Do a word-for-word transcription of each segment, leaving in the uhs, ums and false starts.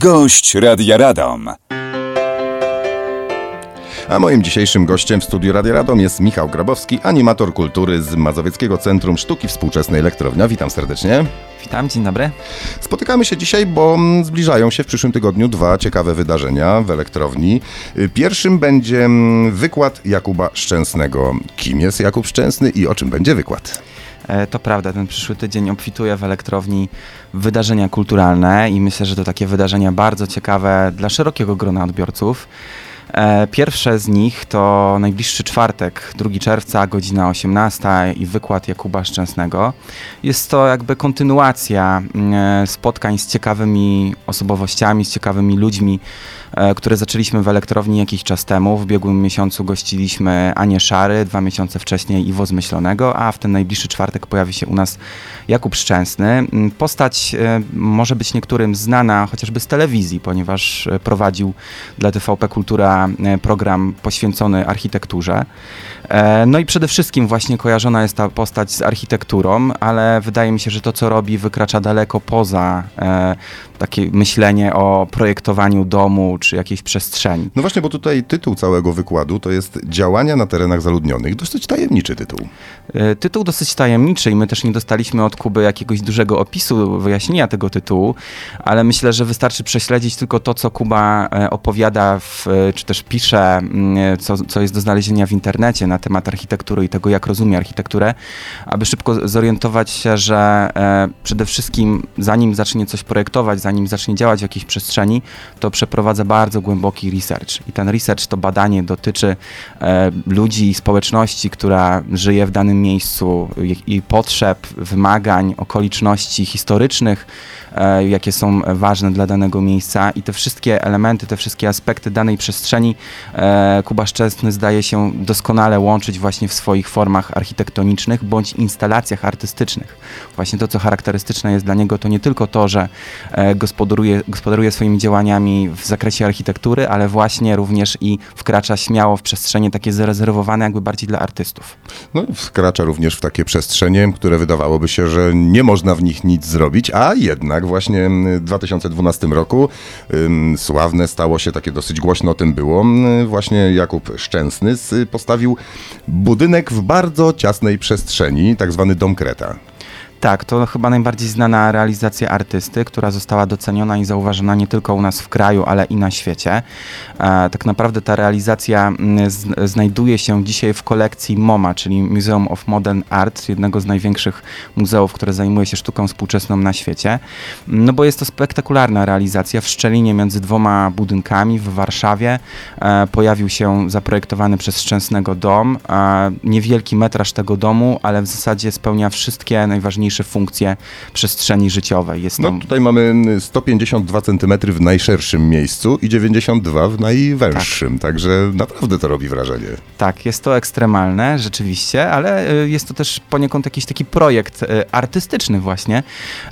Gość Radia Radom. A moim dzisiejszym gościem w studiu Radia Radom jest Michał Grabowski, animator kultury z Mazowieckiego Centrum Sztuki Współczesnej Elektrownia. Witam serdecznie. Witam, dzień dobry. Spotykamy się dzisiaj, bo zbliżają się w przyszłym tygodniu dwa ciekawe wydarzenia w Elektrowni. Pierwszym będzie wykład Jakuba Szczęsnego. Kim jest Jakub Szczęsny i o czym będzie wykład? To prawda, ten przyszły tydzień obfituje w Elektrowni wydarzenia kulturalne i myślę, że to takie wydarzenia bardzo ciekawe dla szerokiego grona odbiorców. Pierwsze z nich to najbliższy czwartek, drugiego czerwca, godzina osiemnasta i wykład Jakuba Szczęsnego. Jest to jakby kontynuacja spotkań z ciekawymi osobowościami, z ciekawymi ludźmi, które zaczęliśmy w Elektrowni jakiś czas temu. W ubiegłym miesiącu gościliśmy Anię Szary, dwa miesiące wcześniej Iwo Zmyślonego, a w ten najbliższy czwartek pojawi się u nas Jakub Szczęsny. Postać może być niektórym znana chociażby z telewizji, ponieważ prowadził dla T V P Kultura program poświęcony architekturze. No i przede wszystkim właśnie kojarzona jest ta postać z architekturą, ale wydaje mi się, że to, co robi, wykracza daleko poza e, takie myślenie o projektowaniu domu czy jakiejś przestrzeni. No właśnie, bo tutaj tytuł całego wykładu to jest Działania na terenach zaludnionych. Dosyć tajemniczy tytuł. E, tytuł dosyć tajemniczy i my też nie dostaliśmy od Kuby jakiegoś dużego opisu, wyjaśnienia tego tytułu, ale myślę, że wystarczy prześledzić tylko to, co Kuba opowiada, w, czy też pisze, co, co jest do znalezienia w internecie na temat architektury i tego, jak rozumie architekturę, aby szybko zorientować się, że e, przede wszystkim zanim zacznie coś projektować, zanim zacznie działać w jakiejś przestrzeni, to przeprowadza bardzo głęboki research. I ten research, to badanie dotyczy e, ludzi i społeczności, która żyje w danym miejscu i, i potrzeb, wymagań, okoliczności historycznych, e, jakie są ważne dla danego miejsca i te wszystkie elementy, te wszystkie aspekty danej przestrzeni e, Kuba Szczęsny zdaje się doskonale łączyć właśnie w swoich formach architektonicznych bądź instalacjach artystycznych. Właśnie to, co charakterystyczne jest dla niego, to nie tylko to, że e, gospodaruje, gospodaruje swoimi działaniami w zakresie architektury, ale właśnie również i wkracza śmiało w przestrzenie takie zarezerwowane jakby bardziej dla artystów. No, wkracza również w takie przestrzenie, które wydawałoby się, że nie można w nich nic zrobić, a jednak właśnie w dwa tysiące dwunastym roku ym, sławne stało się, takie dosyć głośno o tym było, ym, właśnie Jakub Szczęsny postawił budynek w bardzo ciasnej przestrzeni, tak zwany Dom Kreta. Tak, to chyba najbardziej znana realizacja artysty, która została doceniona i zauważona nie tylko u nas w kraju, ale i na świecie. E, tak naprawdę ta realizacja z, znajduje się dzisiaj w kolekcji MoMA, czyli Museum of Modern Art, jednego z największych muzeów, które zajmuje się sztuką współczesną na świecie. No bo jest to spektakularna realizacja w szczelinie między dwoma budynkami w Warszawie. E, pojawił się zaprojektowany przez Szczęsnego dom. E, niewielki metraż tego domu, ale w zasadzie spełnia wszystkie najważniejsze funkcje przestrzeni życiowej. Jest no tam... tutaj mamy sto pięćdziesiąt dwa centymetry w najszerszym miejscu i dziewięćdziesiąt dwa w najwęższym, tak. Także naprawdę to robi wrażenie. Tak, jest to ekstremalne rzeczywiście, ale jest to też poniekąd jakiś taki projekt artystyczny właśnie.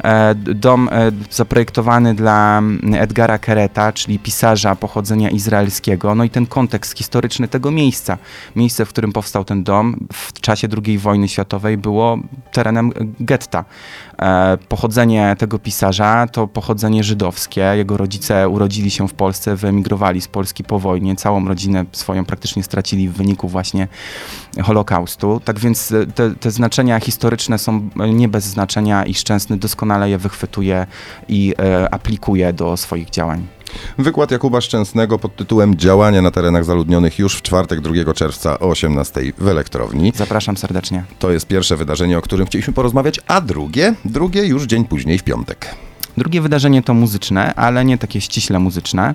Dom zaprojektowany dla Edgara Kereta, czyli pisarza pochodzenia izraelskiego, no i ten kontekst historyczny tego miejsca. Miejsce, w którym powstał ten dom w czasie drugiej wojny światowej było terenem getta. E, pochodzenie tego pisarza to pochodzenie żydowskie. Jego rodzice urodzili się w Polsce, wyemigrowali z Polski po wojnie. Całą rodzinę swoją praktycznie stracili w wyniku właśnie Holokaustu. Tak więc te, te znaczenia historyczne są nie bez znaczenia i Szczęsny doskonale je wychwytuje i e, aplikuje do swoich działań. Wykład Jakuba Szczęsnego pod tytułem Działania na terenach zaludnionych już w czwartek, drugiego czerwca o osiemnastej w Elektrowni. Zapraszam serdecznie. To jest pierwsze wydarzenie, o którym chcieliśmy porozmawiać, a drugie, drugie już dzień później w piątek. Drugie wydarzenie to muzyczne, ale nie takie ściśle muzyczne,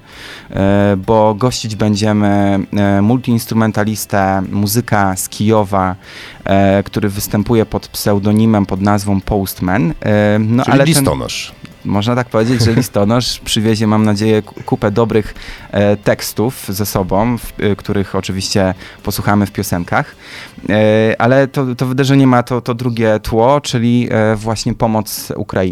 bo gościć będziemy multiinstrumentalistę, muzyka z Kijowa, który występuje pod pseudonimem, pod nazwą Postman. No, czyli ale listonosz. Ten... Można tak powiedzieć, że listonosz przywiezie, mam nadzieję, kupę dobrych e, tekstów ze sobą, w, e, których oczywiście posłuchamy w piosenkach, e, ale to, to wydarzenie ma to, to drugie tło, czyli e, właśnie pomoc Ukrainie.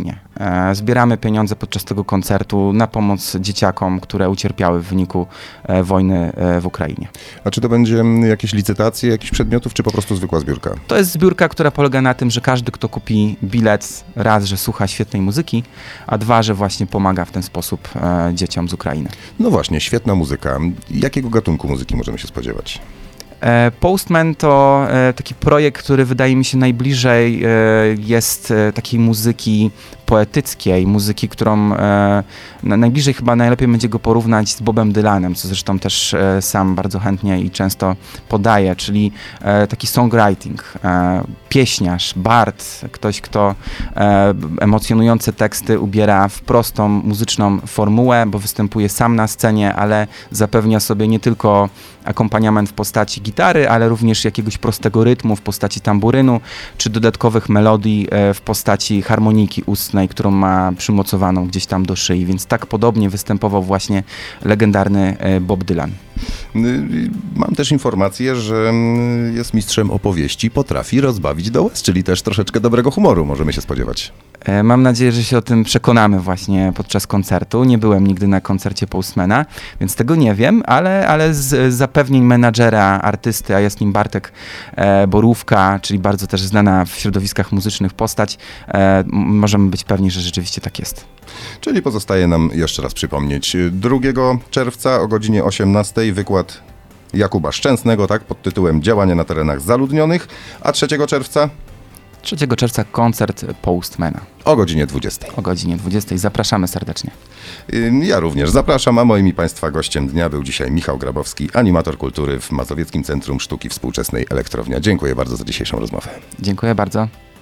E, zbieramy pieniądze podczas tego koncertu na pomoc dzieciakom, które ucierpiały w wyniku e, wojny e, w Ukrainie. A czy to będzie mm, jakieś licytacje, jakichś przedmiotów, czy po prostu zwykła zbiórka? To jest zbiórka, która polega na tym, że każdy, kto kupi bilet, raz, że słucha świetnej muzyki, a dwa, że właśnie pomaga w ten sposób e, dzieciom z Ukrainy. No właśnie, świetna muzyka. Jakiego gatunku muzyki możemy się spodziewać? E, Postman to e, taki projekt, który wydaje mi się najbliżej e, jest e, takiej muzyki poetyckiej, muzyki, którą e, na, najbliżej chyba najlepiej będzie go porównać z Bobem Dylanem, co zresztą też e, sam bardzo chętnie i często podaje, czyli e, taki songwriting, e, pieśniarz, bard, ktoś, kto e, emocjonujące teksty ubiera w prostą muzyczną formułę, bo występuje sam na scenie, ale zapewnia sobie nie tylko akompaniament w postaci gitary, ale również jakiegoś prostego rytmu w postaci tamburynu, czy dodatkowych melodii e, w postaci harmoniki ustnej, którą ma przymocowaną gdzieś tam do szyi, więc tak podobnie występował właśnie legendarny e, Bob Dylan. Mam też informację, że jest mistrzem opowieści, potrafi rozbawić do łez, czyli też troszeczkę dobrego humoru możemy się spodziewać. E, Mam nadzieję, że się o tym przekonamy właśnie podczas koncertu. Nie byłem nigdy na koncercie Postmana, więc tego nie wiem, ale, ale z zapewnień menadżera, artysty, a jest nim Bartek e, Borówka, czyli bardzo też znana w środowiskach muzycznych postać, e, m- możemy być pewni, że rzeczywiście tak jest. Czyli pozostaje nam jeszcze raz przypomnieć. drugiego czerwca o godzinie osiemnastej wykład Jakuba Szczęsnego, tak, pod tytułem Działania na terenach zaludnionych, a trzeciego czerwca trzeciego czerwca koncert Postmana o godzinie dwudziestej. o godzinie dwudziestej. Zapraszamy serdecznie. Ym, Ja również zapraszam, a moim i Państwa gościem dnia był dzisiaj Michał Grabowski, animator kultury w Mazowieckim Centrum Sztuki Współczesnej Elektrownia. Dziękuję bardzo za dzisiejszą rozmowę. Dziękuję bardzo.